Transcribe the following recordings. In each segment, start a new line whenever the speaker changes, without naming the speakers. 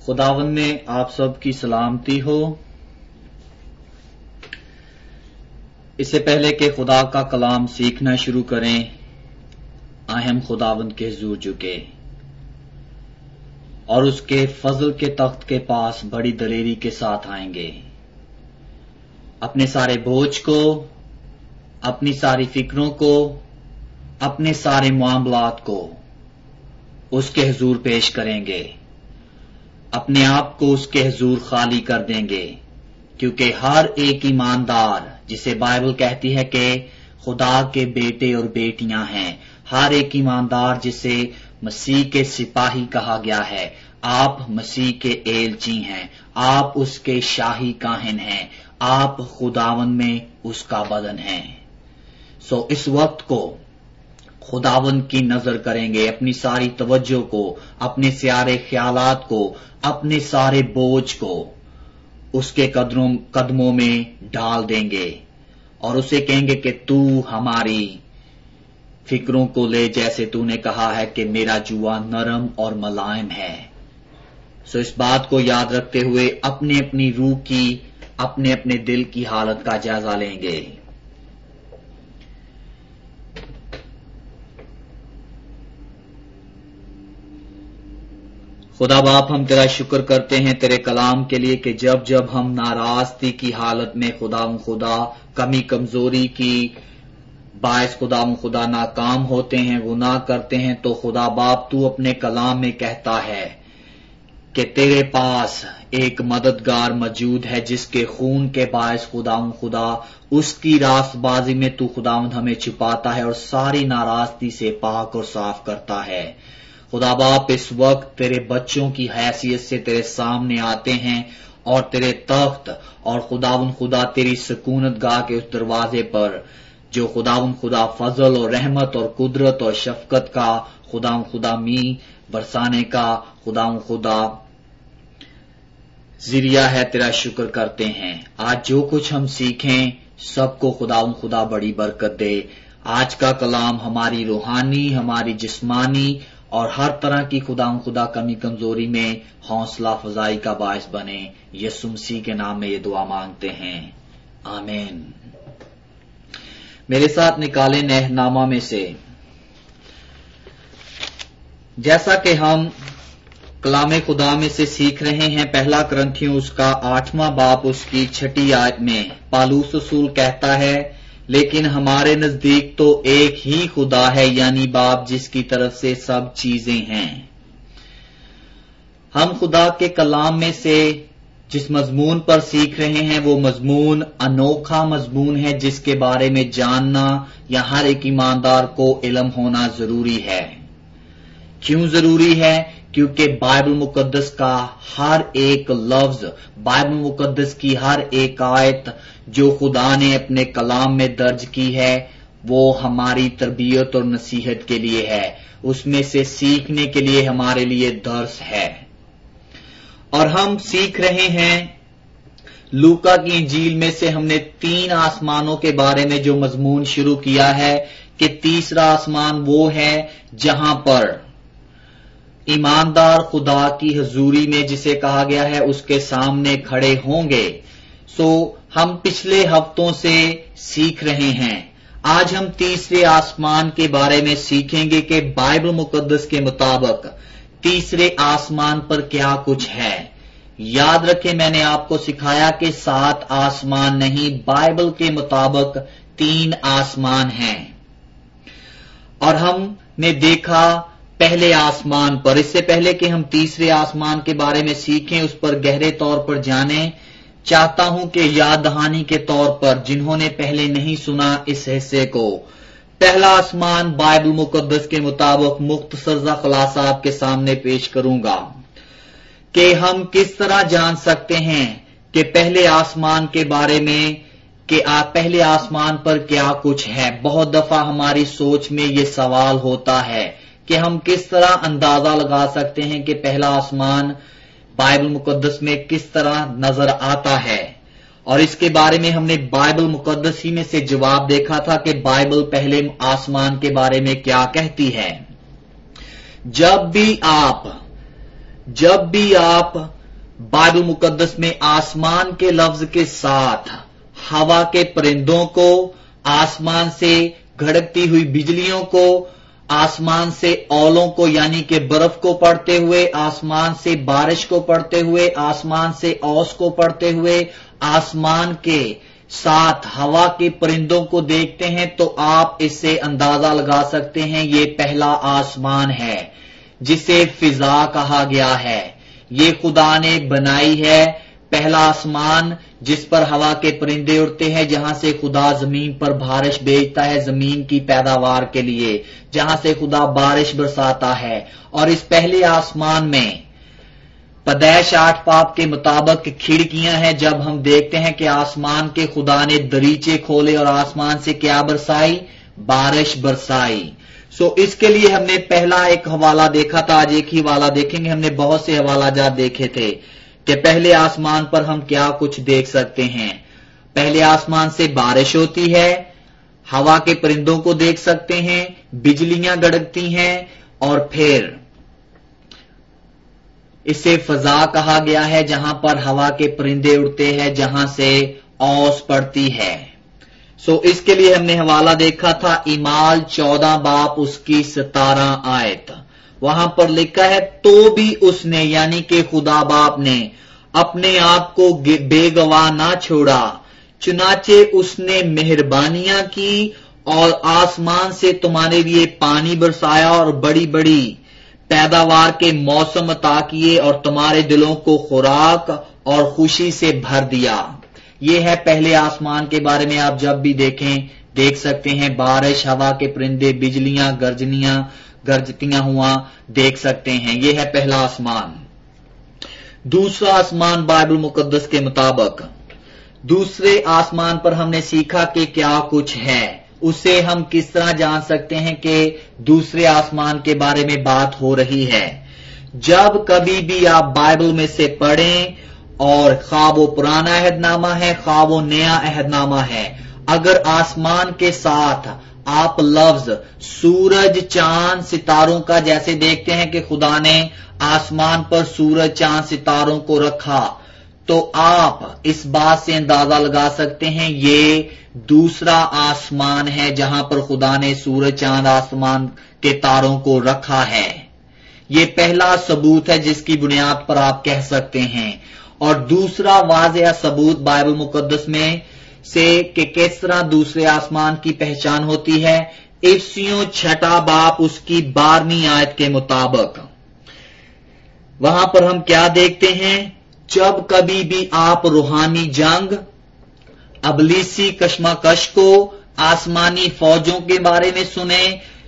خداوند میں آپ سب کی سلامتی ہو۔ اس سے پہلے کہ خدا کا کلام سیکھنا شروع کریں، آئے ہم خداوند کے حضور جھکے اور اس کے فضل کے تخت کے پاس بڑی دلیری کے ساتھ آئیں گے۔ اپنے سارے بوجھ کو، اپنی ساری فکروں کو، اپنے سارے معاملات کو اس کے حضور پیش کریں گے، اپنے آپ کو اس کے حضور خالی کر دیں گے، کیونکہ ہر ایک ایماندار جسے بائبل کہتی ہے کہ خدا کے بیٹے اور بیٹیاں ہیں، ہر ایک ایماندار جسے مسیح کے سپاہی کہا گیا ہے، آپ مسیح کے ایلچی ہیں، آپ اس کے شاہی کاہن ہیں، آپ خداوند میں اس کا بدن ہیں۔ اس وقت کو خداوند کی نظر کریں گے، اپنی ساری توجہ کو، اپنے سارے خیالات کو، اپنے سارے بوجھ کو اس کے قدموں میں ڈال دیں گے اور اسے کہیں گے کہ تو ہماری فکروں کو لے، جیسے تو نے کہا ہے کہ میرا جوا نرم اور ملائم ہے۔ اس بات کو یاد رکھتے ہوئے اپنے اپنی روح کی، اپنے اپنے دل کی حالت کا جائزہ لیں گے۔ خدا باپ، ہم تیرا شکر کرتے ہیں تیرے کلام کے لیے کہ جب جب ہم ناراضگی کی حالت میں خدا کمی کمزوری کی باعث خدا ناکام ہوتے ہیں، گناہ کرتے ہیں، تو خدا باپ تو اپنے کلام میں کہتا ہے کہ تیرے پاس ایک مددگار موجود ہے جس کے خون کے باعث خدا اس کی راست بازی میں تو خداوند ہمیں چھپاتا ہے اور ساری ناراضگی سے پاک اور صاف کرتا ہے۔ خدا باپ، اس وقت تیرے بچوں کی حیثیت سے تیرے سامنے آتے ہیں اور تیرے تخت اور خدا تیری سکونت گاہ کے اس دروازے پر جو خدا فضل اور رحمت اور قدرت اور شفقت کا خدا می برسانے کا خدا ذریعہ ہے، تیرا شکر کرتے ہیں۔ آج جو کچھ ہم سیکھیں سب کو خدا بڑی برکت دے۔ آج کا کلام ہماری روحانی، ہماری جسمانی اور ہر طرح کی خدا کمی کمزوری میں حوصلہ افزائی کا باعث بنے۔ یسوع مسیح کے نام میں یہ دعا مانگتے ہیں، آمین۔ میرے ساتھ نکالے نہ نامہ میں سے، جیسا کہ ہم کلام خدا میں سے سیکھ رہے ہیں، پہلا کرنتھیوں اس کا 8واں باب اس کی 6 آیت میں پالوس رسول کہتا ہے، لیکن ہمارے نزدیک تو ایک ہی خدا ہے، یعنی باپ جس کی طرف سے سب چیزیں ہیں۔ ہم خدا کے کلام میں سے جس مضمون پر سیکھ رہے ہیں وہ مضمون انوکھا مضمون ہے جس کے بارے میں جاننا یا ہر ایک ایماندار کو علم ہونا ضروری ہے۔ کیوں ضروری ہے؟ کیونکہ بائبل مقدس کا ہر ایک لفظ، بائبل مقدس کی ہر ایک آیت جو خدا نے اپنے کلام میں درج کی ہے وہ ہماری تربیت اور نصیحت کے لیے ہے، اس میں سے سیکھنے کے لیے ہمارے لیے درس ہے۔ اور ہم سیکھ رہے ہیں لوکا کی انجیل میں سے ہم نے 3 آسمانوں کے بارے میں جو مضمون شروع کیا ہے کہ تیسرا آسمان وہ ہے جہاں پر ایماندار خدا کی حضوری میں جسے کہا گیا ہے اس کے سامنے کھڑے ہوں گے۔ ہم پچھلے ہفتوں سے سیکھ رہے ہیں۔ آج ہم تیسرے آسمان کے بارے میں سیکھیں گے کہ بائبل مقدس کے مطابق تیسرے آسمان پر کیا کچھ ہے۔ یاد رکھیں، میں نے آپ کو سکھایا کہ 7 آسمان نہیں، بائبل کے مطابق 3 آسمان ہیں۔ اور ہم نے دیکھا پہلے آسمان پر، اس سے پہلے کہ ہم تیسرے آسمان کے بارے میں سیکھیں، اس پر گہرے طور پر جانیں، چاہتا ہوں کہ یاد دہانی کے طور پر جنہوں نے پہلے نہیں سنا اس حصے کو، پہلا آسمان بائبل مقدس کے مطابق مختصر سا خلاصہ آپ کے سامنے پیش کروں گا کہ ہم کس طرح جان سکتے ہیں کہ پہلے آسمان کے بارے میں کہ پہلے آسمان پر کیا کچھ ہے۔ بہت دفعہ ہماری سوچ میں یہ سوال ہوتا ہے کہ ہم کس طرح اندازہ لگا سکتے ہیں کہ پہلا آسمان بائبل مقدس میں کس طرح نظر آتا ہے، اور اس کے بارے میں ہم نے بائبل مقدس ہی میں سے جواب دیکھا تھا کہ بائبل پہلے آسمان کے بارے میں کیا کہتی ہے۔ جب بھی آپ जब भी आप बाइबल मुकद्दस में आसमान के लफ्ज के साथ हवा के परिंदों को, आसमान से घड़कती हुई बिजलियों को, आसमान से ओलों को यानी कि बर्फ को पढ़ते हुए, आसमान से बारिश को पढ़ते हुए, आसमान से ओस को पढ़ते हुए, आसमान के साथ हवा के परिंदों को देखते हैं तो आप इससे अंदाजा लगा सकते हैं ये पहला आसमान है जिसे फिजा कहा गया है। ये खुदा ने बनाई है पहला आसमान जिस पर हवा के परिंदे उड़ते हैं, जहां से खुदा जमीन पर बारिश भेजता है जमीन की पैदावार के लिए, जहां से खुदा बारिश बरसाता है। और इस पहले आसमान में पैदाइश 8 पाप के मुताबिक खिड़कियां हैं। जब हम देखते हैं कि आसमान के खुदा ने दरीचे खोले और आसमान से क्या बरसाई, बारिश बरसाई। इसके लिए हमने पहला एक हवाला देखा था, आज एक ही हवाला देखेंगे। हमने बहुत से हवाला जात देखे थे कि पहले आसमान पर हम क्या कुछ देख सकते हैं। पहले आसमान से बारिश होती है, हवा के परिंदों को देख सकते हैं, बिजलियां गड़कती हैं और फिर इसे फजा कहा गया है जहां पर हवा के परिंदे उड़ते हैं, जहां से ओस पड़ती है। इसके लिए हमने हवाला देखा था इमाल 14 बाप उसकी 17 आयत। वहां पर लिखा है तो भी उसने यानी कि खुदा बाप ने अपने आप को बेगवाह ना छोड़ा, चुनाचे उसने मेहरबानियां की और आसमान से तुम्हारे लिए पानी बरसाया और बड़ी बड़ी पैदावार के मौसम अता किए और तुम्हारे दिलों को खुराक और खुशी से भर दिया। ये है पहले आसमान के बारे में। आप जब भी देख सकते हैं बारिश, हवा के परिंदे, बिजलियां, गरजतियां हुआ देख सकते हैं। यह है पहला आसमान। दूसरा आसमान बाइबल मुकद्दस के मुताबिक दूसरे आसमान पर हमने सीखा कि क्या कुछ है। उसे हम किस तरह जान सकते हैं कि दूसरे आसमान के बारे में बात हो रही है। जब कभी भी आप बाइबल में से पढ़ें, और खा वो पुराना अहदनामा है खा वो नया अहदनामा है, अगर आसमान के साथ आप लफ्ज सूरज, चांद, सितारों का जैसे देखते हैं कि खुदा ने आसमान पर सूरज, चांद, सितारों को रखा, तो आप इस बात से अंदाजा लगा सकते हैं ये दूसरा आसमान है जहां पर खुदा ने सूरज, चांद, आसमान के तारों को रखा है। ये पहला सबूत है जिसकी बुनियाद पर आप कह सकते हैं। और दूसरा वाज़ेह सबूत बाइबल मुकद्दस में से कि किस तरह दूसरे आसमान की पहचान होती है, इफिसियों 6 बाप उसकी 12वीं आयत के मुताबिक। वहां पर हम क्या देखते हैं, जब कभी भी आप रूहानी जंग, अबलीसी कशमकश को, आसमानी फौजों के बारे में सुने,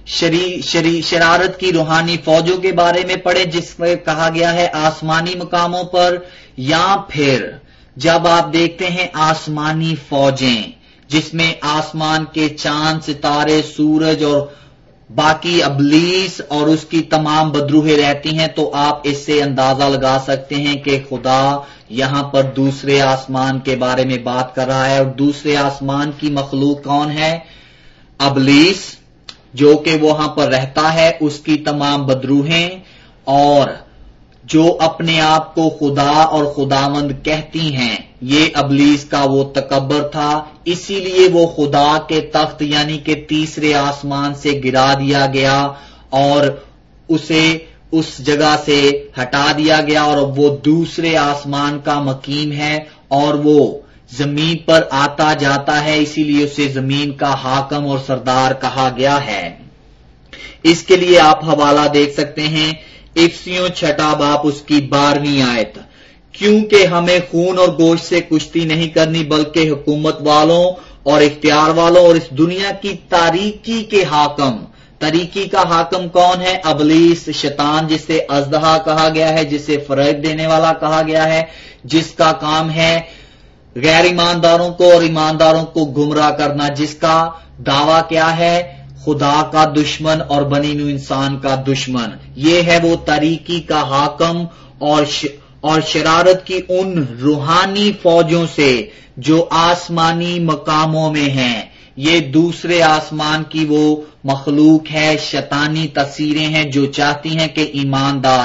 शरारत की रूहानी फौजों के बारे में पढ़े जिसमें कहा गया है आसमानी मकामों पर, या फिर जब आप देखते हैं आसमानी फौजें जिसमें आसमान के चांद, सितारे, सूरज और बाकी अबलीस और उसकी तमाम बदरूहें रहती हैं, तो आप इससे अंदाजा लगा सकते हैं कि खुदा यहां पर दूसरे आसमान के बारे में बात कर रहा है। और दूसरे आसमान की मखलूक कौन है, अबलीस जो कि वहां पर रहता है, उसकी तमाम बदरूहें, और जो अपने आप को खुदा और खुदावंद कहती हैं। ये अबलीस का वो तकब्बर था, इसीलिए वो खुदा के तख्त यानी कि तीसरे आसमान से गिरा दिया गया और उसे उस जगह से हटा दिया गया और वो दूसरे आसमान का मकीम है और वो जमीन पर आता जाता है, इसीलिए उसे जमीन का हाकम और सरदार कहा गया है। इसके लिए आप हवाला देख सकते हैं इफिसियों 6 बाप उसकी 12वीं आयत। क्योंकि हमें खून और गोश्त से कुश्ती नहीं करनी बल्कि हुकूमत वालों और इख्तियार वालों और इस दुनिया की तारीकी के हाकम। तारीकी का हाकम कौन है, अबलीस, शैतान, जिसे अजदहा कहा गया है, जिसे फरेब देने वाला कहा गया है, जिसका काम है गैर ईमानदारों को और ईमानदारों को गुमराह करना, जिसका दावा क्या है, खुदा का दुश्मन और बनी नू इंसान का दुश्मन। ये है वो तारीकी का हाकम और शरारत की उन रूहानी फौजों से जो आसमानी मकामों में हैं। ये दूसरे आसमान की वो मखलूक है, शैतानी तस्वीरें हैं जो चाहती हैं कि ईमानदार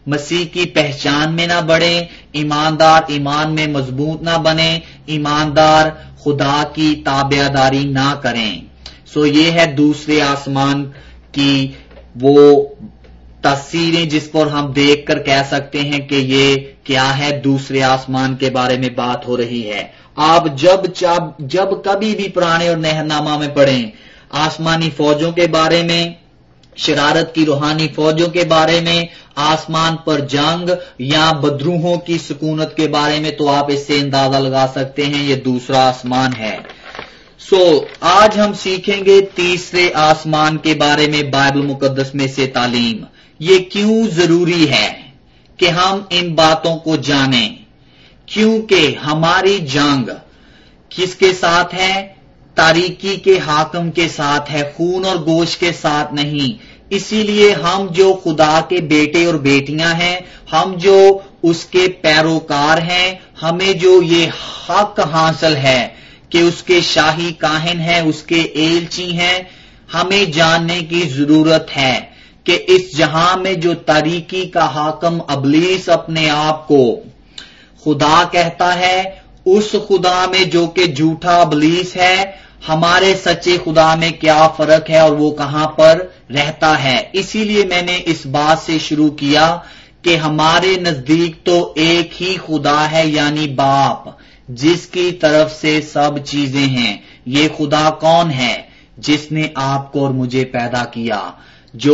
مسیح کی پہچان میں نہ بڑھیں، ایماندار ایمان میں مضبوط نہ بنیں، ایماندار خدا کی تابعداری نہ کریں۔ یہ ہے دوسرے آسمان کی وہ تصویریں جس پر ہم دیکھ کر کہہ سکتے ہیں کہ یہ کیا ہے، دوسرے آسمان کے بارے میں بات ہو رہی ہے۔ آپ جب کبھی بھی پرانے اور نیا نامہ میں پڑھیں، آسمانی فوجوں کے بارے میں، شرارت کی روحانی فوجوں کے بارے میں، آسمان پر جنگ یا بدروحوں کی سکونت کے بارے میں، تو آپ اس سے اندازہ لگا سکتے ہیں یہ دوسرا آسمان ہے۔ آج ہم سیکھیں گے تیسرے آسمان کے بارے میں بائبل مقدس میں سے تعلیم۔ یہ کیوں ضروری ہے کہ ہم ان باتوں کو جانیں؟ کیونکہ ہماری جنگ کس کے ساتھ ہے؟ تاریکی کے حاکم کے ساتھ ہے، خون اور گوشت کے ساتھ نہیں۔ اسی لیے ہم جو خدا کے بیٹے اور بیٹیاں ہیں، ہم جو اس کے پیروکار ہیں، ہمیں جو یہ حق حاصل ہے کہ اس کے شاہی کاہن ہیں، اس کے ایلچی ہیں، ہمیں جاننے کی ضرورت ہے کہ اس جہاں میں جو تاریکی کا حاکم ابلیس اپنے آپ کو خدا کہتا ہے، اس خدا میں جو کہ جھوٹا ابلیس ہے، ہمارے سچے خدا میں کیا فرق ہے اور وہ کہاں پر رہتا ہے۔ اسی لیے میں نے اس بات سے شروع کیا کہ ہمارے نزدیک تو ایک ہی خدا ہے، یعنی باپ، جس کی طرف سے سب چیزیں ہیں۔ یہ خدا کون ہے؟ جس نے آپ کو اور مجھے پیدا کیا، جو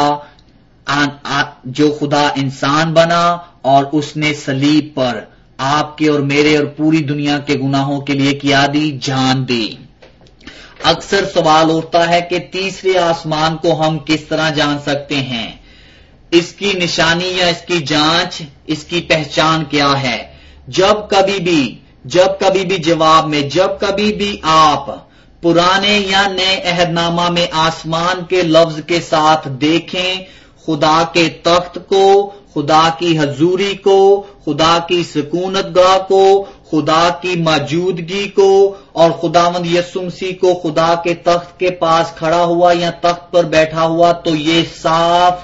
خدا انسان بنا اور اس نے صلیب پر آپ کے اور میرے اور پوری دنیا کے گناہوں کے لیے کیا دی؟ جان دی۔ اکثر سوال اٹھتا ہے کہ تیسرے آسمان کو ہم کس طرح جان سکتے ہیں؟ اس کی نشانی یا اس کی جانچ، اس کی پہچان کیا ہے؟ جب کبھی بھی جواب میں، جب کبھی بھی آپ پرانے یا نئے عہد نامہ میں آسمان کے لفظ کے ساتھ دیکھیں خدا کے تخت کو، خدا کی حضوری کو، خدا کی سکونت گاہ کو، خدا کی موجودگی کو اور خداوند یسوع مسیح کو خدا کے تخت کے پاس کھڑا ہوا یا تخت پر بیٹھا ہوا، تو یہ صاف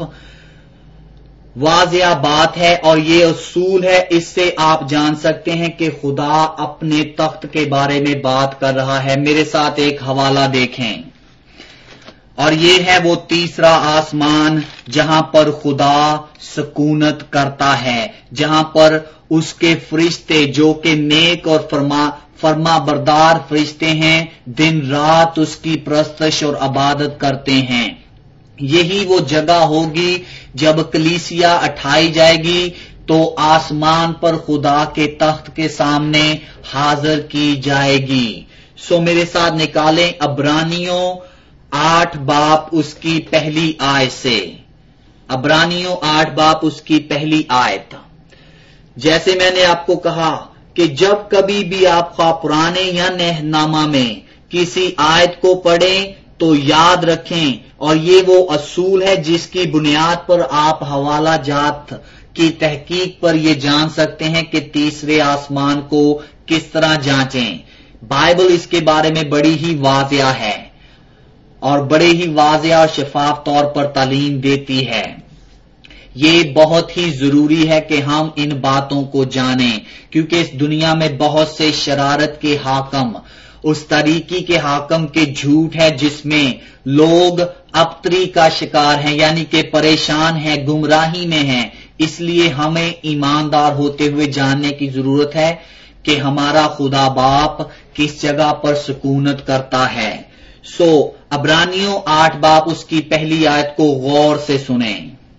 واضح بات ہے اور یہ اصول ہے۔ اس سے آپ جان سکتے ہیں کہ خدا اپنے تخت کے بارے میں بات کر رہا ہے۔ میرے ساتھ ایک حوالہ دیکھیں، اور یہ ہے وہ تیسرا آسمان جہاں پر خدا سکونت کرتا ہے، جہاں پر اس کے فرشتے جو کہ نیک اور فرما بردار فرشتے ہیں، دن رات اس کی پرستش اور عبادت کرتے ہیں۔ یہی وہ جگہ ہوگی جب کلیسیا اٹھائی جائے گی تو آسمان پر خدا کے تخت کے سامنے حاضر کی جائے گی۔ میرے ساتھ نکالیں عبرانیوں 8 باب اس کی پہلی آیت سے، عبرانیوں 8 باب اس کی پہلی آیت۔ جیسے میں نے آپ کو کہا کہ جب کبھی بھی آپ خواہ پرانے یا نئے نامہ میں کسی آیت کو پڑھیں تو یاد رکھیں، اور یہ وہ اصول ہے جس کی بنیاد پر آپ حوالہ جات کی تحقیق پر یہ جان سکتے ہیں کہ تیسرے آسمان کو کس طرح جانچیں۔ بائبل اس کے بارے میں بڑی ہی واضح ہے اور بڑے ہی واضح اور شفاف طور پر تعلیم دیتی ہے۔ یہ بہت ہی ضروری ہے کہ ہم ان باتوں کو جانیں، کیونکہ اس دنیا میں بہت سے شرارت کے حاکم، اس طریقے کے حاکم کے جھوٹ ہے جس میں لوگ ابتری کا شکار ہیں، یعنی کہ پریشان ہیں، گمراہی میں ہیں۔ اس لیے ہمیں ایماندار ہوتے ہوئے جاننے کی ضرورت ہے کہ ہمارا خدا باپ کس جگہ پر سکونت کرتا ہے۔ عبرانیوں 8 باب اس کی پہلی آیت کو غور سے سنیں۔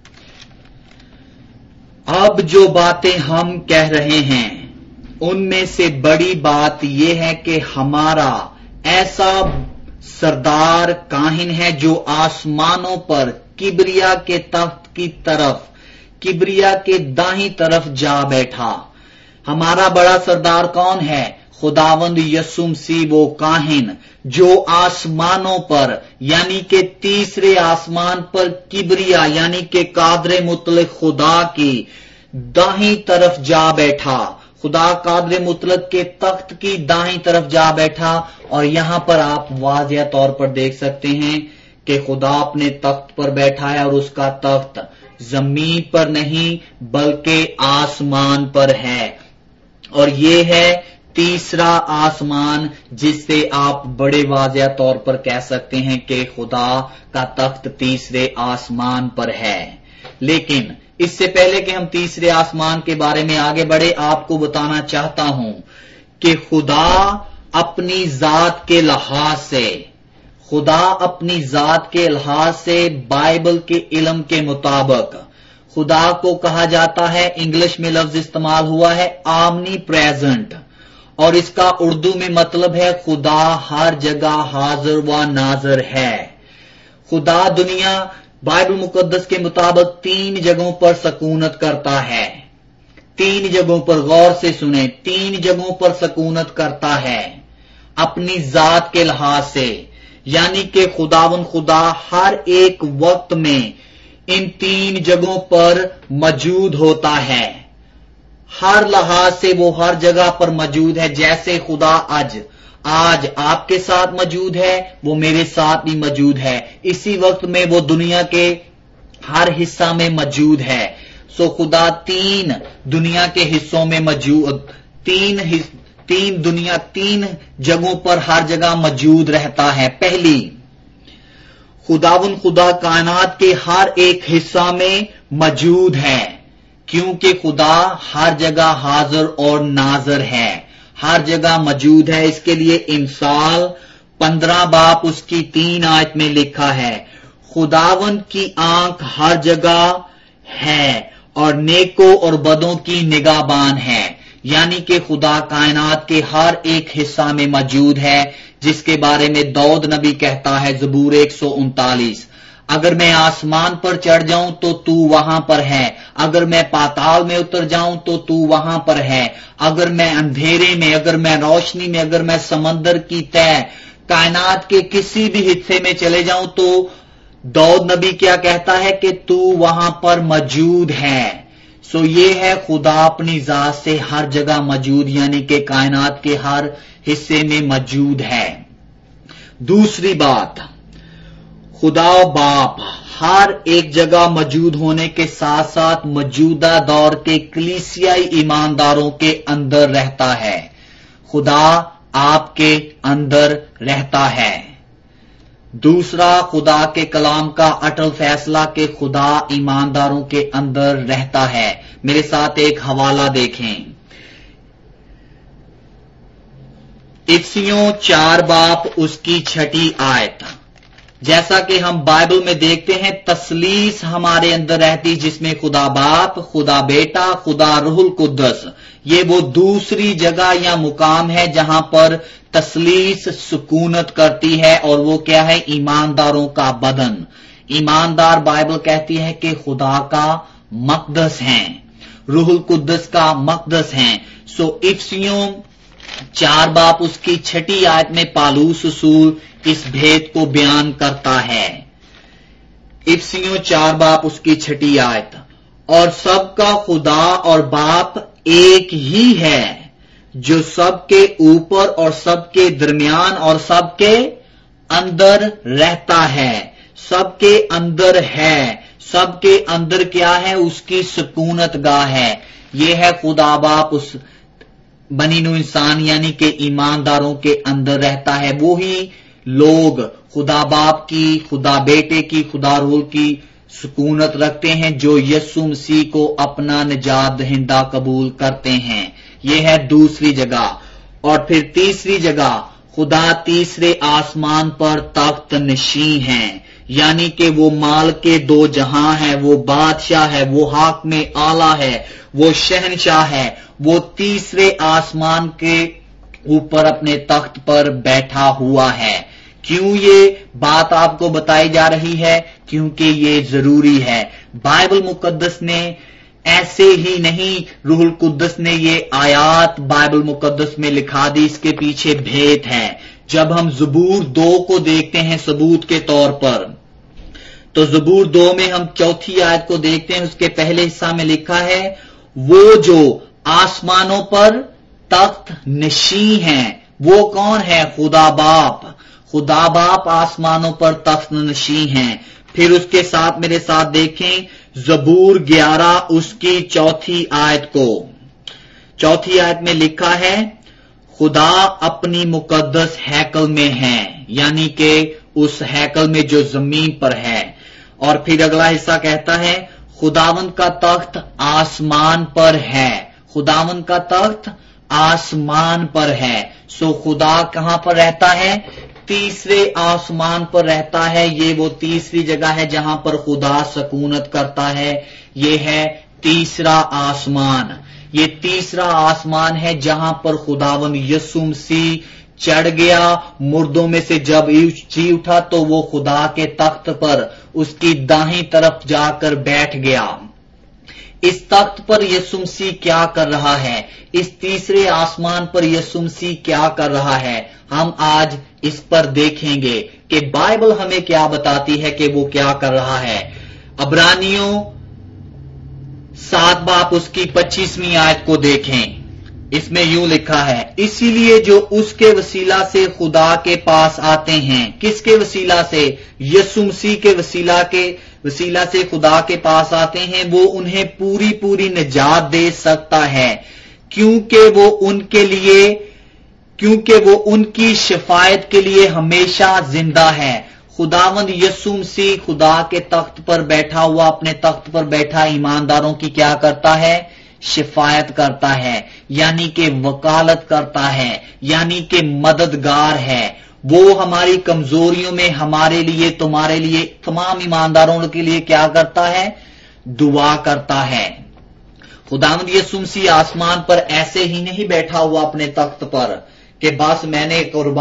اب جو باتیں ہم کہہ رہے ہیں ان میں سے بڑی بات یہ ہے کہ ہمارا ایسا سردار کاہن ہے جو آسمانوں پر کبریا کے تخت کی طرف، کبریا کے دائیں طرف جا بیٹھا۔ ہمارا بڑا سردار کون ہے؟ خداوند یسوع مسیح، وہ کاہن جو آسمانوں پر یعنی کہ تیسرے آسمان پر کبریا یعنی کہ قادر مطلق خدا کی دائیں طرف جا بیٹھا، خدا قادر مطلق کے تخت کی دائیں طرف جا بیٹھا۔ اور یہاں پر آپ واضح طور پر دیکھ سکتے ہیں کہ خدا اپنے تخت پر بیٹھا ہے اور اس کا تخت زمین پر نہیں بلکہ آسمان پر ہے، اور یہ ہے تیسرا آسمان جس سے آپ بڑے واضح طور پر کہہ سکتے ہیں کہ خدا کا تخت تیسرے آسمان پر ہے۔ لیکن اس سے پہلے کہ ہم تیسرے آسمان کے بارے میں آگے بڑھے، آپ کو بتانا چاہتا ہوں کہ خدا اپنی ذات کے لحاظ سے بائبل کے علم کے مطابق خدا کو کہا جاتا ہے، انگلش میں لفظ استعمال ہوا ہے آمنی پریزنٹ، اور اس کا اردو میں مطلب ہے خدا ہر جگہ حاضر و ناظر ہے۔ خدا دنیا بائبل مقدس کے مطابق 3 جگہوں پر سکونت کرتا ہے۔ 3 جگہوں پر، غور سے سنیں، 3 جگہوں پر سکونت کرتا ہے اپنی ذات کے لحاظ سے، یعنی کہ خدا ہر ایک وقت میں ان 3 جگہوں پر موجود ہوتا ہے۔ ہر لحاظ سے وہ ہر جگہ پر موجود ہے۔ جیسے خدا آج آپ کے ساتھ موجود ہے، وہ میرے ساتھ بھی موجود ہے۔ اسی وقت میں وہ دنیا کے ہر حصہ میں موجود ہے۔ خدا 3 دنیا کے حصوں میں موجود، 3 جگہوں پر ہر جگہ موجود رہتا ہے۔ پہلی، خدا کائنات کے ہر ایک حصہ میں موجود ہے، کیونکہ خدا ہر جگہ حاضر اور ناظر ہے، ہر جگہ موجود ہے۔ اس کے لیے امثال 15 باب اس کی 3 آیت میں لکھا ہے، خداوند کی آنکھ ہر جگہ ہے اور نیکوں اور بدوں کی نگہبان ہے، یعنی کہ خدا کائنات کے ہر ایک حصہ میں موجود ہے، جس کے بارے میں داؤد نبی کہتا ہے زبور 139، اگر میں آسمان پر چڑھ جاؤں تو تو وہاں پر ہے، اگر میں پاتال میں اتر جاؤں تو تو وہاں پر ہے، اگر میں اندھیرے میں، اگر میں روشنی میں، اگر میں سمندر کی تہ کائنات کے کسی بھی حصے میں چلے جاؤں تو داؤد نبی کیا کہتا ہے کہ تو وہاں پر موجود ہے۔ یہ ہے خدا اپنی ذات سے ہر جگہ موجود، یعنی کہ کائنات کے ہر حصے میں موجود ہے۔ دوسری بات، خدا باپ ہر ایک جگہ موجود ہونے کے ساتھ ساتھ موجودہ دور کے کلیسیائی ایمانداروں کے اندر رہتا ہے۔ خدا آپ کے اندر رہتا ہے۔ دوسرا، خدا کے کلام کا اٹل فیصلہ کہ خدا ایمانداروں کے اندر رہتا ہے۔ میرے ساتھ ایک حوالہ دیکھیں، افسیوں 4 باب اس کی 6 آیت۔ جیسا کہ ہم بائبل میں دیکھتے ہیں، تثلیث ہمارے اندر رہتی، جس میں خدا باپ، خدا بیٹا، خدا روح القدس۔ یہ وہ دوسری جگہ یا مقام ہے جہاں پر تثلیث سکونت کرتی ہے، اور وہ کیا ہے؟ ایمانداروں کا بدن۔ ایماندار بائبل کہتی ہے کہ خدا کا مقدس ہیں، روح القدس کا مقدس ہیں۔ افسیوں 4 باب اس کی 6 آیت میں پالوس رسول اس بھید کو بیان کرتا ہے۔ افسیوں 4 باب اس کی 6 آیت، اور سب کا خدا اور باپ ایک ہی ہے، جو سب کے اوپر اور سب کے درمیان اور سب کے اندر رہتا ہے۔ سب کے اندر ہے، سب کے اندر کیا ہے؟ اس کی سکونت گاہ ہے۔ یہ ہے خدا باپ اس بنی نوع انسان یعنی کہ ایمانداروں کے اندر رہتا ہے۔ وہی لوگ خدا باپ کی، خدا بیٹے کی، خدا روح کی سکونت رکھتے ہیں جو یسوع مسیح کو اپنا نجات دہندہ قبول کرتے ہیں۔ یہ ہے دوسری جگہ۔ اور پھر تیسری جگہ، خدا تیسرے آسمان پر تخت نشین ہے، یعنی کہ وہ مالک کے 2 جہاں ہے، وہ بادشاہ ہے، وہ حاکم اعلی ہے، وہ شہنشاہ ہے، وہ تیسرے آسمان کے اوپر اپنے تخت پر بیٹھا ہوا ہے۔ کیوں یہ بات آپ کو بتائی جا رہی ہے؟ کیونکہ یہ ضروری ہے۔ بائبل مقدس نے ایسے ہی نہیں، روح القدس نے یہ آیات بائبل مقدس میں لکھا دی، اس کے پیچھے بھید ہے۔ جب ہم زبور 2 کو دیکھتے ہیں ثبوت کے طور پر، تو زبور 2 میں ہم 4 آیت کو دیکھتے ہیں، اس کے پہلے حصہ میں لکھا ہے، وہ جو آسمانوں پر تخت نشین ہیں، وہ کون ہے؟ خدا باپ۔ خدا باپ آسمانوں پر تخت نشین ہیں۔ پھر اس کے ساتھ میرے ساتھ دیکھیں، ज़बूर 11 उसकी 4 आयत को। 4 आयत में लिखा है, खुदा अपनी मुकद्दस हैकल में है, यानी कि उस हैकल में जो जमीन पर है। और फिर अगला हिस्सा कहता है, खुदावंद का तख्त आसमान पर है। खुदावंद का तख्त आसमान पर है। सो खुदा कहां पर रहता है? तीसरे आसमान पर रहता है। ये वो तीसरी जगह है जहां पर खुदा सकूनत करता है। ये है तीसरा आसमान। ये तीसरा आसमान है जहां पर खुदावंद यीशु मसीह चढ़ गया। मुर्दों में से जब जी उठा तो वो खुदा के तख्त पर उसकी दाहिनी तरफ जाकर बैठ गया। इस तख्त पर यीशु मसीह क्या कर रहा है? इस तीसरे आसमान पर यीशु मसीह क्या कर रहा है? हम आज इस पर देखेंगे कि बाइबल हमें क्या बताती है कि वो क्या कर रहा है। अब्रानियों 7 बाब उसकी 25वीं आयत को देखें। इसमें यूं लिखा है, इसीलिए जो उसके वसीला से खुदा के पास आते हैं। किसके वसीला से? यीशु मसीह के वसीला से खुदा के पास आते हैं, वो उन्हें पूरी पूरी निजात दे सकता है, क्योंकि वो उनकी शिफायत के लिए हमेशा जिंदा है। खुदावंद यीशु मसीह खुदा के तख्त पर बैठा हुआ, अपने तख्त पर बैठा ईमानदारों की क्या करता है? शिफायत करता है, यानी कि वकालत करता है, यानी कि मददगार है। वो हमारी कमजोरियों में हमारे लिए, तुम्हारे लिए, तमाम ईमानदारों के लिए क्या करता है? दुआ करता है। खुदावंद यीशु मसीह आसमान पर ऐसे ही नहीं बैठा हुआ अपने तख्त पर कि बस मैं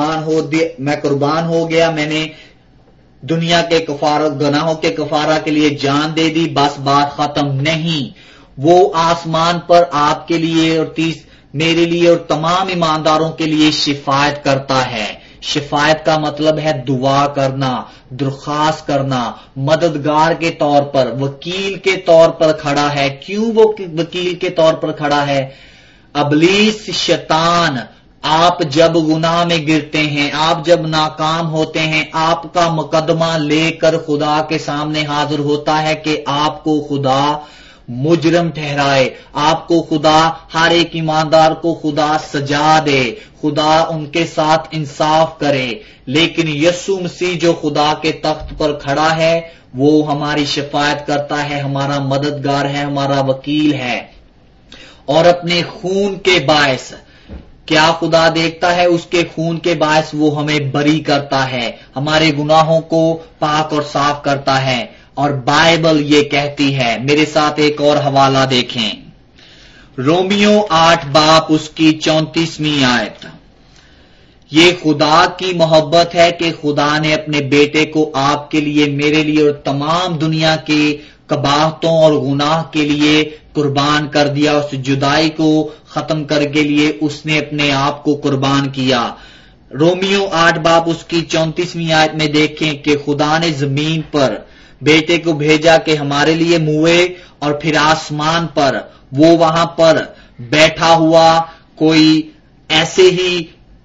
कुर्बान हो गया, मैंने दुनिया के गुनाहों के कफारा के लिए जान दे दी, बस बात खत्म। नहीं, वो आसमान पर आपके लिए और मेरे लिए और तमाम ईमानदारों के लिए शिफायत करता है। शिफायत का मतलब है दुआ करना, दरख्वास्त करना, मददगार के तौर पर, वकील के तौर पर खड़ा है। क्यों वो वकील के तौर पर खड़ा है? अबलीस शैतान, आप जब गुनाह में गिरते हैं, आप जब नाकाम होते हैं, आपका मुकदमा लेकर खुदा के सामने हाजिर होता है कि आपको खुदा मुजरम ठहराए, आपको खुदा, हर एक ईमानदार को खुदा सजा दे, खुदा उनके साथ इंसाफ करे। लेकिन यीशु मसीह जो खुदा के तख्त पर खड़ा है, वो हमारी शिफायत करता है, हमारा मददगार है, हमारा वकील है। और अपने खून के बायस क्या खुदा देखता है? उसके खून के बायस वो हमें बरी करता है, हमारे गुनाहों को पाक और साफ करता है। और बाइबल ये कहती है, मेरे साथ एक और हवाला देखें, रोमियो 8 बाब उसकी 34वीं आयत। ये खुदा की मोहब्बत है कि खुदा ने अपने बेटे को आपके लिए, मेरे लिए और तमाम दुनिया के कबाहतों और गुनाह के लिए कुर्बान कर दिया। उस जुदाई को खत्म करने के लिए उसने अपने आप को कुर्बान किया। रोमियो 8 बाब उसकी 34वीं आयत में देखें कि खुदा ने जमीन पर बेटे को भेजा कि हमारे लिए मुए, और फिर आसमान पर वो वहां पर बैठा हुआ कोई ऐसे ही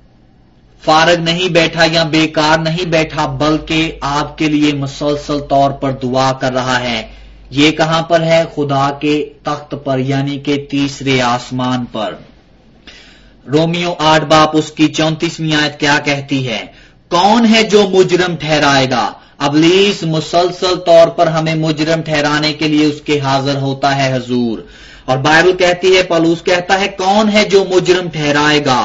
फारग नहीं बैठा या बेकार नहीं बैठा, बल्कि आपके लिए मुसलसल तौर पर दुआ कर रहा है। ये कहां पर है? खुदा के तख्त पर, यानी कि तीसरे आसमान पर। रोमियो 8 बाब उसकी 34वीं आयत क्या कहती है? कौन है जो मुजरम ठहराएगा? अबलीस मुसलसल तौर पर हमें मुजरम ठहराने के लिए उसके हाजिर होता है हजूर। और बाइबल कहती है, पौलुस कहता है, कौन है जो मुजरम ठहराएगा?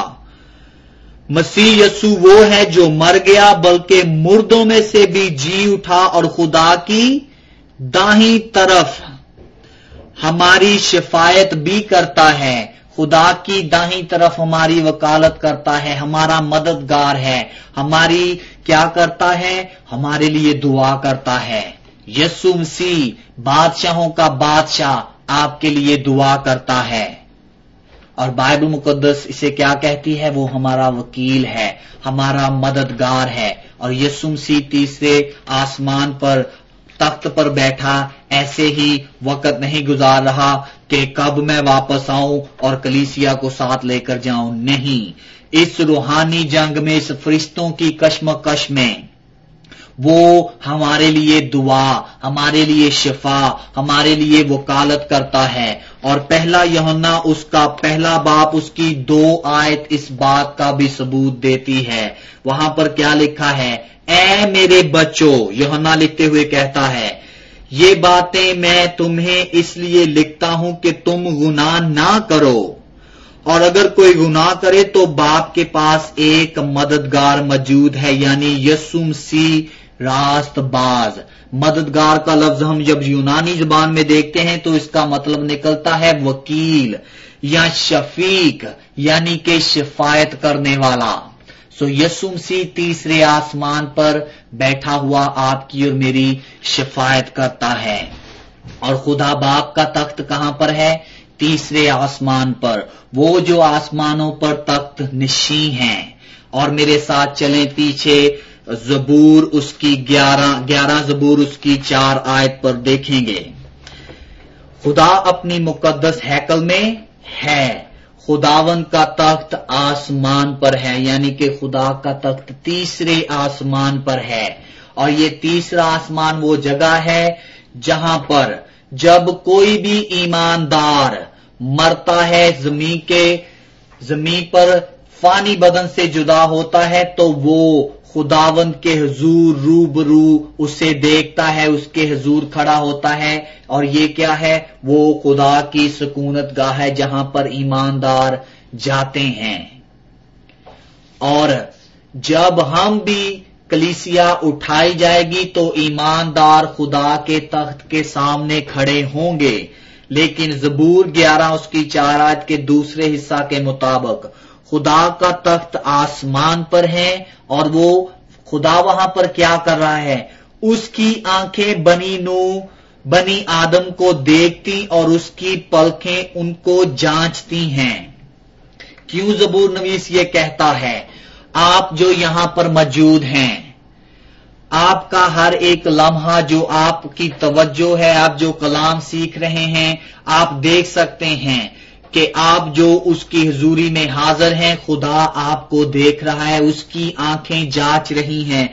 मसीह यीशु वो है जो मर गया, बल्कि मुर्दों में से भी जी उठा और खुदा की दाहिनी तरफ हमारी शिफायत भी करता है। खुदा की दाहिनी तरफ हमारी वकालत करता है, हमारा मददगार है, हमारी क्या करता है? हमारे लिए दुआ करता है। यीशु मसीह बादशाहों का बादशाह आपके लिए दुआ करता है। और बाइबल मुकद्दस इसे क्या कहती है? वो हमारा वकील है, हमारा मददगार है। और यीशु मसीह तीसरे आसमान पर तख्त पर बैठा ऐसे ही वक्त नहीं गुजार रहा कि कब मैं वापस आऊं और कलीसिया को साथ लेकर जाऊं। नहीं, इस रूहानी जंग में, इस फरिश्तों की कश्मकश में وہ ہمارے لیے دعا، ہمارے لیے شفا، ہمارے لیے وکالت کرتا ہے۔ اور پہلا یوحنا اس کا پہلا باب اس کی 2 آیت اس بات کا بھی ثبوت دیتی ہے۔ وہاں پر کیا لکھا ہے؟ اے میرے بچوں، یوحنا لکھتے ہوئے کہتا ہے، یہ باتیں میں تمہیں اس لیے لکھتا ہوں کہ تم گناہ نہ کرو، اور اگر کوئی گناہ کرے تو باپ کے پاس ایک مددگار موجود ہے، یعنی یسوع مسیح راست باز۔ مددگار کا لفظ ہم جب یونانی زبان میں دیکھتے ہیں تو اس کا مطلب نکلتا ہے وکیل یا شفیق، یعنی کہ شفاعت کرنے والا۔ یسوع مسیح تیسرے آسمان پر بیٹھا ہوا آپ کی اور میری شفاعت کرتا ہے۔ اور خدا باپ کا تخت کہاں پر ہے؟ تیسرے آسمان پر، وہ جو آسمانوں پر تخت نشین ہیں۔ اور میرے ساتھ چلیں پیچھے، زبور اس کی 11 زبور اس کی 4 آیت پر دیکھیں گے۔ خدا اپنی مقدس ہیکل میں ہے، خداوند کا تخت آسمان پر ہے، یعنی کہ خدا کا تخت تیسرے آسمان پر ہے۔ اور یہ تیسرا آسمان وہ جگہ ہے جہاں پر جب کوئی بھی ایماندار مرتا ہے، زمین پر فانی بدن سے جدا ہوتا ہے، تو وہ خداوند کے حضور روبرو اسے دیکھتا ہے، اس کے حضور کھڑا ہوتا ہے۔ اور یہ کیا ہے؟ وہ خدا کی سکونت گاہ ہے جہاں پر ایماندار جاتے ہیں۔ اور جب ہم بھی کلیسیا اٹھائی جائے گی تو ایماندار خدا کے تخت کے سامنے کھڑے ہوں گے۔ لیکن زبور 11 اس کی 4 آیت کے دوسرے حصہ کے مطابق خدا کا تخت آسمان پر ہے، اور وہ خدا وہاں پر کیا کر رہا ہے؟ اس کی آنکھیں بنی آدم کو دیکھتی اور اس کی پلکیں ان کو جانچتی ہیں۔ کیوں زبور نویس یہ کہتا ہے؟ آپ جو یہاں پر موجود ہیں، آپ کا ہر ایک لمحہ جو آپ کی توجہ ہے، آپ جو کلام سیکھ رہے ہیں، آپ دیکھ سکتے ہیں کہ آپ جو اس کی حضوری میں حاضر ہیں، خدا آپ کو دیکھ رہا ہے، اس کی آنکھیں جانچ رہی ہیں،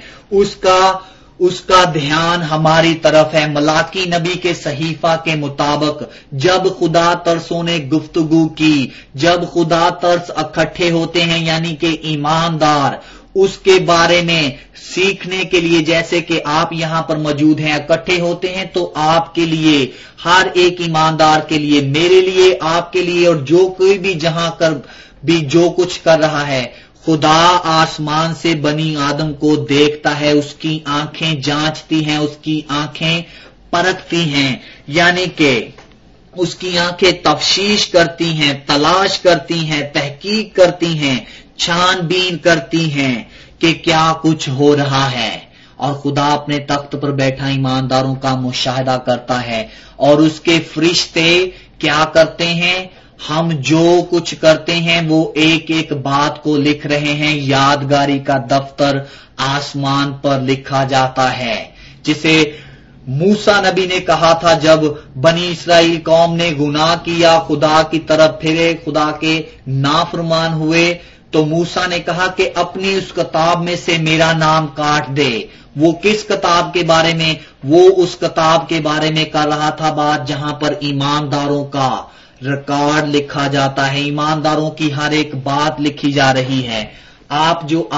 اس کا دھیان ہماری طرف ہے۔ ملاکی نبی کے صحیفہ کے مطابق جب خدا ترسوں نے گفتگو کی، جب خدا ترس اکٹھے ہوتے ہیں، یعنی کہ ایماندار اس کے بارے میں سیکھنے کے لیے، جیسے کہ آپ یہاں پر موجود ہیں، اکٹھے ہوتے ہیں، تو آپ کے لیے، ہر ایک ایماندار کے لیے، میرے لیے، آپ کے لیے، اور جو کوئی بھی جہاں کر بھی جو کچھ کر رہا ہے، خدا آسمان سے بنی آدم کو دیکھتا ہے، اس کی آنکھیں جانچتی ہیں، اس کی آنکھیں پرکھتی ہیں، یعنی کہ اس کی آنکھیں تفتیش کرتی ہیں، تلاش کرتی ہیں، تحقیق کرتی ہیں، چھان بین کرتی ہیں کہ کیا کچھ ہو رہا ہے۔ اور خدا اپنے تخت پر بیٹھا ایمانداروں کا مشاہدہ کرتا ہے، اور اس کے فرشتے کیا کرتے ہیں؟ ہم جو کچھ کرتے ہیں وہ ایک ایک بات کو لکھ رہے ہیں۔ یادگاری کا دفتر آسمان پر لکھا جاتا ہے، جسے موسیٰ نبی نے کہا تھا جب بنی اسرائیل قوم نے گناہ کیا، خدا کی طرف پھرے، خدا کے نافرمان ہوئے، تو موسیٰ نے کہا کہ اپنی اس کتاب میں سے میرا نام کاٹ دے۔ وہ کس کتاب کے بارے میں؟ وہ اس کتاب کے بارے میں کر رہا تھا بات جہاں پر ایمانداروں کا ریکارڈ لکھا جاتا ہے، ایمانداروں کی ہر ایک بات لکھی جا رہی ہے۔ آپ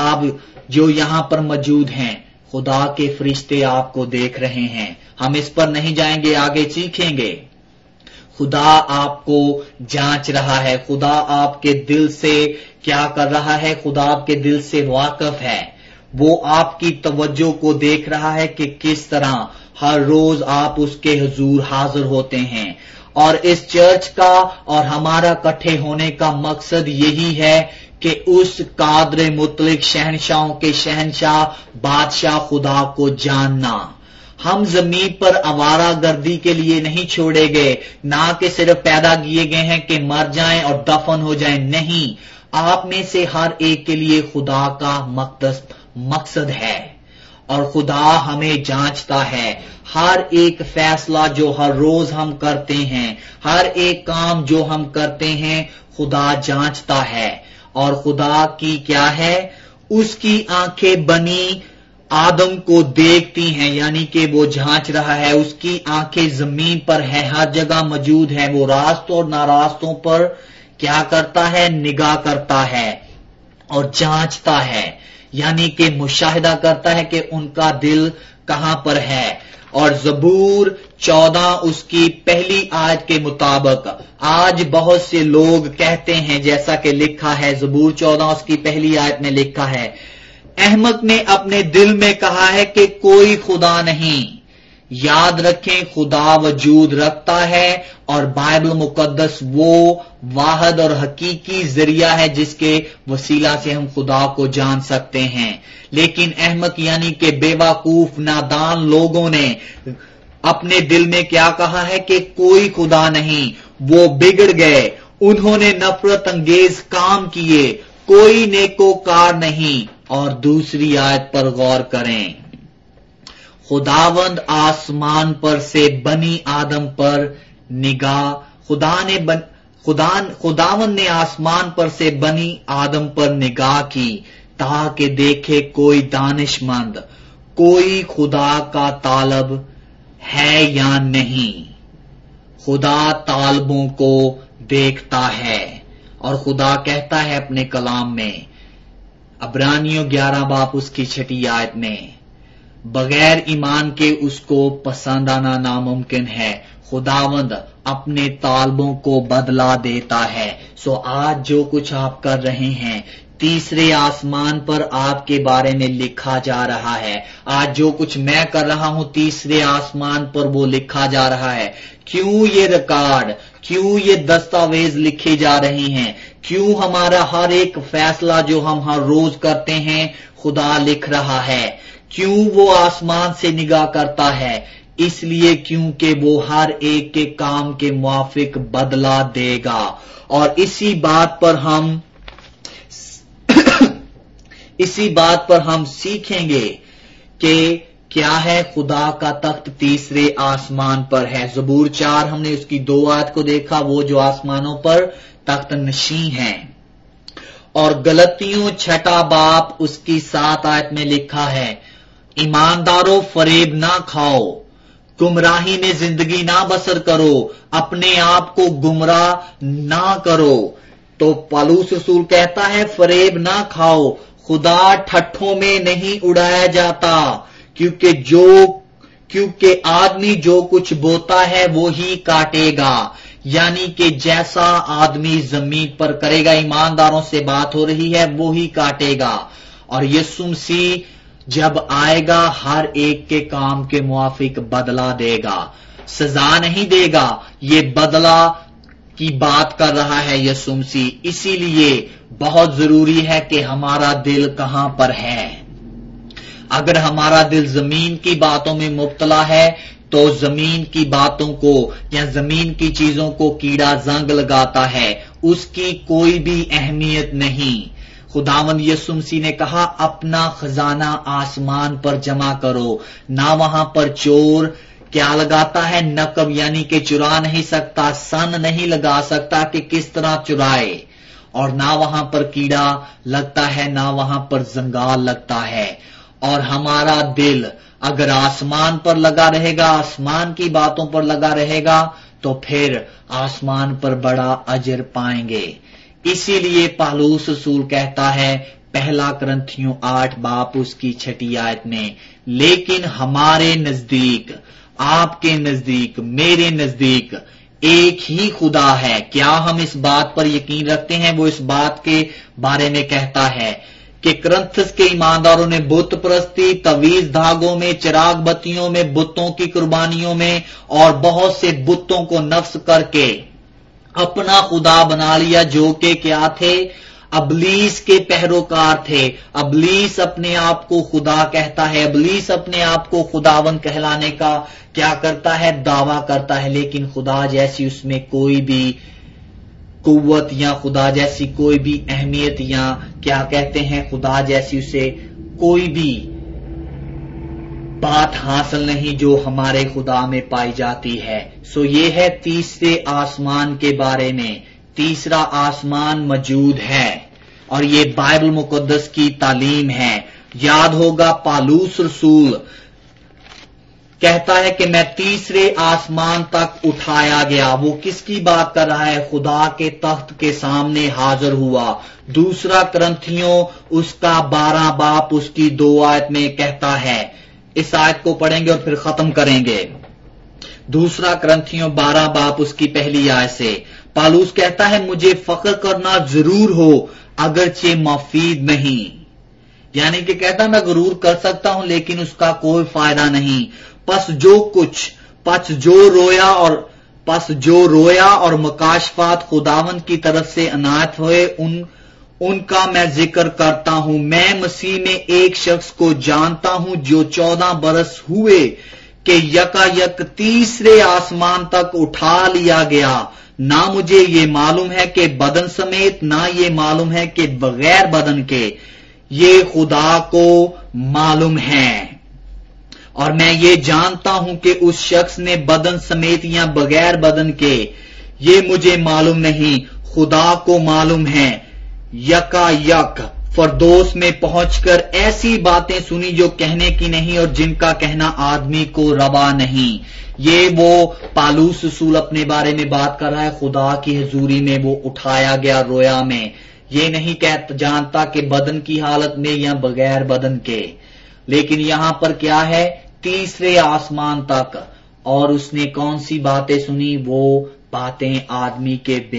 جو یہاں پر موجود ہیں، خدا کے فرشتے آپ کو دیکھ رہے ہیں۔ ہم اس پر نہیں جائیں گے، آگے سیکھیں گے۔ خدا آپ کو جانچ رہا ہے، خدا آپ کے دل سے کیا کر رہا ہے؟ خدا آپ کے دل سے واقف ہے، وہ آپ کی توجہ کو دیکھ رہا ہے کہ کس طرح ہر روز آپ اس کے حضور حاضر ہوتے ہیں۔ اور اس چرچ کا اور ہمارا اکٹھے ہونے کا مقصد یہی ہے کہ اس قادر مطلق شہنشاہوں کے شہنشاہ بادشاہ خدا کو جاننا۔ ہم زمین پر آوارہ گردی کے لیے نہیں چھوڑے گئے، نہ کہ صرف پیدا کیے گئے ہیں کہ مر جائیں اور دفن ہو جائیں، نہیں، آپ میں سے ہر ایک کے لیے خدا کا مقصد ہے، اور خدا ہمیں جانچتا ہے۔ ہر ایک فیصلہ جو ہر روز ہم کرتے ہیں، ہر ایک کام جو ہم کرتے ہیں، خدا جانچتا ہے۔ اور خدا کی کیا ہے؟ اس کی آنکھیں بنی आदम को देखती हैं, यानी कि वो जांच रहा है, उसकी आंखें जमीन पर है, हर जगह मौजूद है। वो रास्तों और नारास्तों पर क्या करता है? निगाह करता है और जांचता है, यानी कि मुशाहिदा करता है कि उनका दिल कहां पर है। और ज़बूर 14 उसकी पहली आयत के मुताबिक आज बहुत से लोग कहते हैं, जैसा कि लिखा है ज़बूर 14 उसकी पहली आयत में लिखा है, अहमक ने अपने दिल में कहा है कि कोई खुदा नहीं। याद रखें, खुदा वजूद रखता है और बाइबल मुकद्दस वो वाहिद और हकीकी जरिया है जिसके वसीला से हम खुदा को जान सकते हैं। लेकिन अहमक यानी कि बेवकूफ नादान लोगों ने अपने दिल में क्या कहा है कि कोई खुदा नहीं। वो बिगड़ गए, उन्होंने नफरत अंगेज काम किए, कोई नेकोकार नहीं। और दूसरी आयत पर गौर करें, खुदावंद आसमान पर से बनी आदम पर निगाह, खुदावंद ने आसमान पर से बनी आदम पर निगाह की ताकि देखे कोई दानिशमंद, कोई खुदा का तालब है या नहीं। खुदा तालबों को देखता है और खुदा कहता है अपने कलाम में, अब्रानियों 11 बाब उसकी 6 आयत में, बगैर ईमान के उसको पसंद आना नामुमकिन है, खुदावंद अपने तालबों को बदला देता है। सो आज जो कुछ आप कर रहे हैं, तीसरे आसमान पर आपके बारे में लिखा जा रहा है। आज जो कुछ मैं कर रहा हूं, तीसरे आसमान पर वो लिखा जा रहा है। क्यों ये रिकॉर्ड, क्यों ये दस्तावेज लिखे जा रहे हैं, क्यों हमारा हर एक फैसला जो हम हर रोज करते हैं खुदा लिख रहा है। क्यों वो आसमान से निगाह करता है? इसलिए क्योंकि वो हर एक के काम के मुआफिक बदला देगा। और इसी बात पर हम सीखेंगे कि क्या है, खुदा का तख्त तीसरे आसमान पर है। ज़बूर 4 हमने उसकी 2 आयत को देखा, वो जो आसमानों पर तख्त नशीं है। और गलतियों 6 बाब उसकी 7 आयत में लिखा है, ईमानदारों फरेब ना खाओ, गुमराही में जिंदगी ना बसर करो, अपने आप को गुमराह ना करो। तो पौलुस रसूल कहता है फरेब ना खाओ, खुदा ठट्ठों में नहीं उड़ाया जाता, क्योंकि आदमी जो कुछ बोता है वो ही काटेगा। यानी कि जैसा आदमी जमीन पर करेगा, ईमानदारों से बात हो रही है, वो ही काटेगा। और यीशु मसीह जब आएगा हर एक के काम के मुआफिक बदला देगा, सजा नहीं देगा। ये बदला की बात कर रहा है यीशु मसीह। इसीलिए बहुत जरूरी है कि हमारा दिल कहां पर है। अगर हमारा दिल जमीन की बातों में मुब्तला है तो जमीन की बातों को या जमीन की चीजों को कीड़ा जंग लगाता है, उसकी कोई भी अहमियत नहीं। खुदावंद यीशु मसीह ने कहा अपना खजाना आसमान पर जमा करो, ना वहां पर चोर क्या लगाता है, नकब यानी कि चुरा नहीं सकता, सन नहीं लगा सकता कि किस तरह चुराए, और ना वहां पर कीड़ा लगता है, ना वहां पर जंगाल लगता है। और हमारा दिल अगर आसमान पर लगा रहेगा, आसमान की बातों पर लगा रहेगा, तो फिर आसमान पर बड़ा अजर पाएंगे। इसीलिए पौलुस रसूल कहता है 1 कुरिन्थियों 8 बाब उसकी 6 आयत में, लेकिन हमारे नजदीक, आपके नजदीक, मेरे नजदीक एक ही खुदा है। क्या हम इस बात पर यकीन रखते हैं? वो इस बात के बारे में कहता है कि कुरिन्थस के ईमानदारों ने बुत परस्ती, तवीज धागों में, चिराग बत्तियों में, बुतों की कुर्बानियों में और बहुत से बुतों को नफ्स करके अपना खुदा बना लिया, जो कि क्या थे? अबलीस के पैरोकार थे। अबलीस अपने आप को खुदा कहता है, अबलीस अपने आप को खुदावंद कहलाने का क्या करता है? दावा करता है, लेकिन खुदा जैसी उसमें कोई भी कुव्वत या खुदा जैसी कोई भी अहमियत या क्या कहते हैं, खुदा जैसी उसे कोई भी बात हासिल नहीं जो हमारे खुदा में पाई जाती है। सो ये है तीसरे आसमान के बारे में। तीसरा आसमान मौजूद है और ये बाइबल मुकद्दस की तालीम है। याद होगा पालूस रसूल कहता है कि मैं तीसरे आसमान तक उठाया गया। वो किसकी बात कर रहा है? खुदा के तख्त के सामने हाजिर हुआ। दूसरा करंथियों उसका 12 बाप उसकी 2 आयत में कहता है। इस आयत को पढ़ेंगे और फिर खत्म करेंगे। दूसरा करंथियों 12 बाप उसकी पहली आयत से पालूस कहता है मुझे फख्र करना जरूर हो अगरचे मुफीद नहीं, यानी कि कहता मैं गुरूर कर सकता हूं लेकिन उसका कोई फायदा नहीं। पस जो रोया और मुकाशफात खुदावंद की तरफ से अनायत हुए उनका मैं जिक्र करता हूं। मैं मसीह में एक शख्स को जानता हूं जो 14 बरस हुए कि यकायक तीसरे आसमान तक उठा लिया गया। ना मुझे ये मालूम है कि बदन समेत, ना ये मालूम है कि बगैर बदन के, ये खुदा को मालूम है। और मैं ये जानता हूं कि उस शख्स ने बदन समेत या बगैर बदन के, ये मुझे मालूम नहीं, खुदा को मालूम है। यकायक फरदोस में पहुंचकर ऐसी बातें सुनी जो कहने की नहीं और जिनका कहना आदमी को रवा नहीं। ये वो पालूस रसूल अपने बारे में बात कर रहा है। खुदा की हजूरी में वो उठाया गया रोया में। ये नहीं जानता कि बदन की हालत में या बगैर बदन के, लेकिन यहां पर क्या है? तीसरे आसमान तक। और उसने कौन सी बातें सुनी? वो बातें आदमी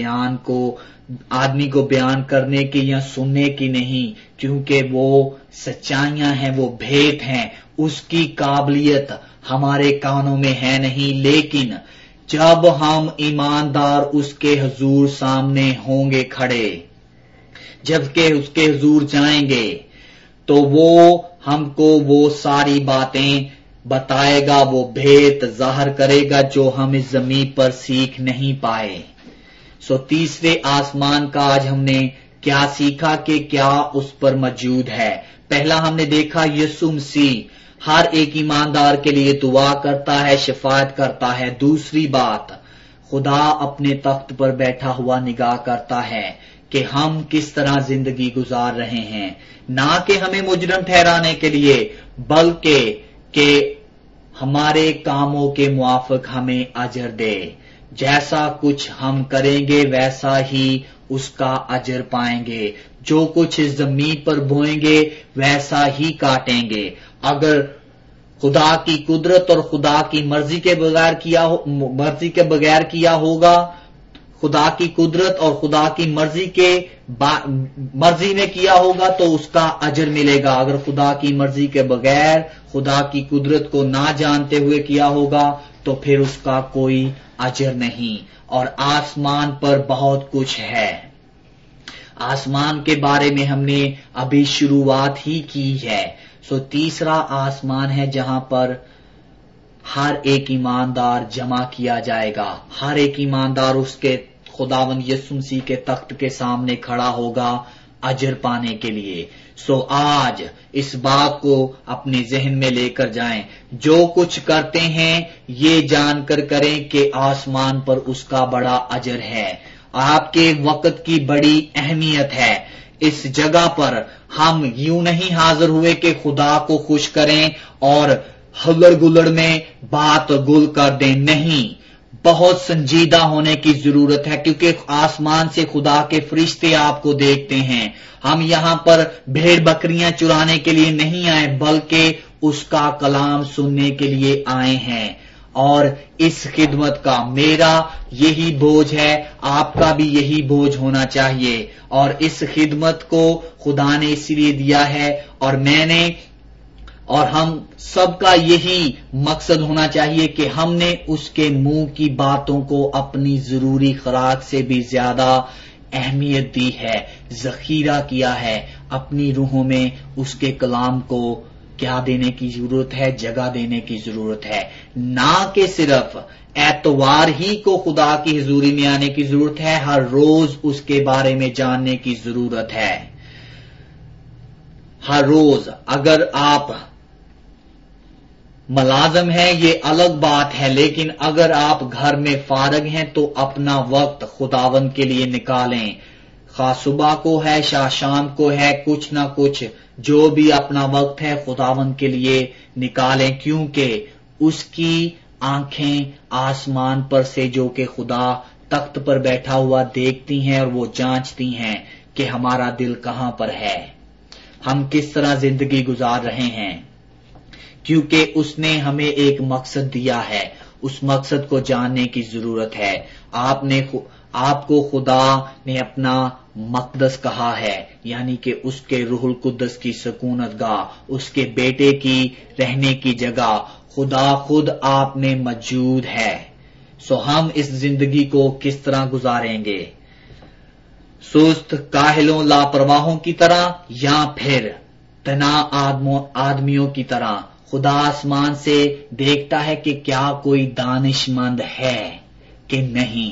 को बयान करने की या सुनने की नहीं, क्योंकि वो सच्चाइयां हैं, वो भेद हैं। उसकी काबिलियत हमारे कानों में है नहीं। लेकिन जब हम ईमानदार उसके हुजूर सामने होंगे खड़े, जबकि उसके हुजूर जाएंगे, तो वो हमको वो सारी बातें बताएगा, वो भेद जाहिर करेगा जो हम इस जमीन पर सीख नहीं पाए। तीसरे आसमान का आज हमने क्या सीखा कि क्या उस पर मौजूद है? पहला हमने देखा यीशु मसीह हर एक ईमानदार के लिए दुआ करता है, शफाअत करता है। दूसरी बात, खुदा अपने तख्त पर बैठा हुआ निगाह करता है कि हम किस तरह जिंदगी गुजार रहे हैं, ना कि हमें मुजरम ठहराने के लिए, बल्कि कि हमारे कामों के मुआफिक हमें अजर दे। जैसा कुछ हम करेंगे वैसा ही उसका अजर पाएंगे। जो कुछ इस जमीन पर बोएंगे वैसा ही काटेंगे। अगर खुदा की कुदरत और खुदा की मर्जी के बगैर किया होगा, खुदा की कुदरत और खुदा की मर्जी में किया होगा तो उसका अजर मिलेगा। अगर खुदा की मर्जी के बगैर, खुदा की कुदरत को ना जानते हुए किया होगा तो फिर उसका कोई अजर नहीं। और आसमान पर बहुत कुछ है। आसमान के बारे में हमने अभी शुरुआत ही की है। तीसरा आसमान है जहां पर हर एक ईमानदार जमा किया जाएगा। हर एक ईमानदार उसके खुदावंद यीशु मसीह के तख्त के सामने खड़ा होगा अजर पाने के लिए। आज इस बात को अपने जहन में लेकर जाएं, जो कुछ करते हैं ये जानकर करें कि आसमान पर उसका बड़ा अजर है। आपके वक्त की बड़ी अहमियत है। इस जगह पर हम यूं नहीं हाजिर हुए कि खुदा को खुश करें और हल्लड़ गुल्लड़ में बात गुल कर दें। नहीं, बहुत संजीदा होने की जरूरत है, क्योंकि आसमान से खुदा के फरिश्ते आपको देखते हैं। हम यहां पर भेड़ बकरियां चुराने के लिए नहीं आए, बल्कि उसका कलाम सुनने के लिए आए हैं। और इस खिदमत का मेरा यही बोझ है, आपका भी यही बोझ होना चाहिए। और इस खिदमत को खुदा ने इसलिए दिया है और हम सबका यही मकसद होना चाहिए कि हमने उसके मुंह की बातों को अपनी जरूरी खुराक से भी ज्यादा अहमियत दी है, जखीरा किया है। अपनी रूहों में उसके कलाम को क्या देने की जरूरत है? जगह देने की जरूरत है। ना कि सिर्फ एतवार ही को खुदा की हुजूरी में आने की जरूरत है, हर रोज उसके बारे में जानने की जरूरत है। हर रोज अगर आप मुलाजिम हैं ये अलग बात है, लेकिन अगर आप घर में फारग हैं तो अपना वक्त खुदावंद के लिए निकालें। خواہ صبح کو ہے شاہ شام کو ہے، کچھ نہ کچھ جو بھی اپنا وقت ہے خداوند کے لیے نکالیں، کیونکہ اس کی آنکھیں آسمان پر سے جو کہ خدا تخت پر بیٹھا ہوا دیکھتی ہیں اور وہ جانچتی ہیں کہ ہمارا دل کہاں پر ہے، ہم کس طرح زندگی گزار رہے ہیں، کیونکہ اس نے ہمیں ایک مقصد دیا ہے، اس مقصد کو جاننے کی ضرورت ہے۔ آپ کو خدا نے اپنا مقدس کہا ہے، یعنی کہ اس کے روح القدس کی سکونت گاہ، اس کے بیٹے کی رہنے کی جگہ، خدا خود آپ میں موجود ہے۔ ہم اس زندگی کو کس طرح گزاریں گے؟ سست کاہلوں لاپرواہوں کی طرح یا پھر تنا آدمیوں کی طرح؟ خدا آسمان سے دیکھتا ہے کہ کیا کوئی دانش مند ہے کہ نہیں۔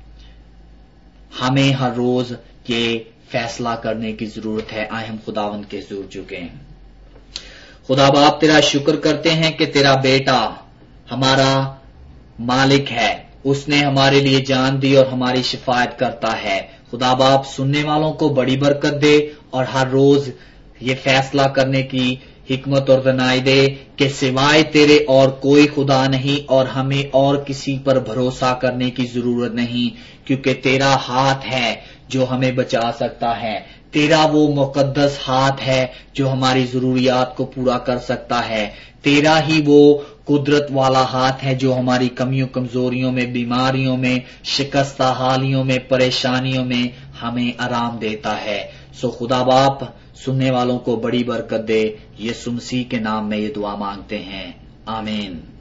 ہمیں ہر روز یہ فیصلہ کرنے کی ضرورت ہے۔ آئے ہم خداوند کے حضور جھکیں۔ خدا باپ تیرا شکر کرتے ہیں کہ تیرا بیٹا ہمارا مالک ہے، اس نے ہمارے لیے جان دی اور ہماری شفاعت کرتا ہے۔ خدا باپ سننے والوں کو بڑی برکت دے اور ہر روز یہ فیصلہ کرنے کی حکمت اور دانائی دے کہ سوائے تیرے اور کوئی خدا نہیں اور ہمیں اور کسی پر بھروسہ کرنے کی ضرورت نہیں، کیونکہ تیرا ہاتھ ہے جو ہمیں بچا سکتا ہے، تیرا وہ مقدس ہاتھ ہے جو ہماری ضروریات کو پورا کر سکتا ہے، تیرا ہی وہ قدرت والا ہاتھ ہے جو ہماری کمیوں کمزوریوں میں، بیماریوں میں، شکستہ حالیوں میں، پریشانیوں میں ہمیں آرام دیتا ہے۔ خدا باپ سننے والوں کو بڑی برکت دے، یسوع مسیح کے نام میں یہ دعا مانگتے ہیں، آمین۔